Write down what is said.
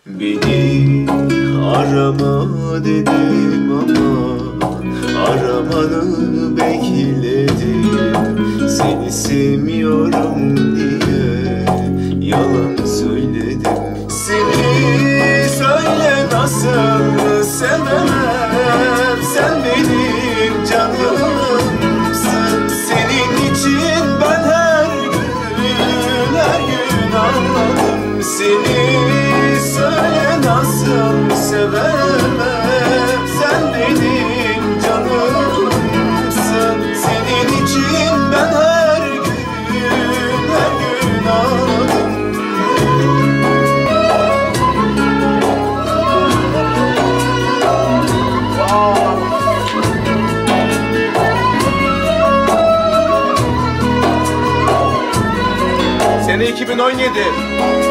Beni arama dedim ama aramanı bekledim. Seni sevmiyorum diye yalan söyledim. Seni söyle nasıl sevemem, sen benim canımsın. Senin için ben her gün ağladım. Seni söyle nasıl sevemem, sen benim canımsın. Senin için ben her gün ağladım. Sene 2017.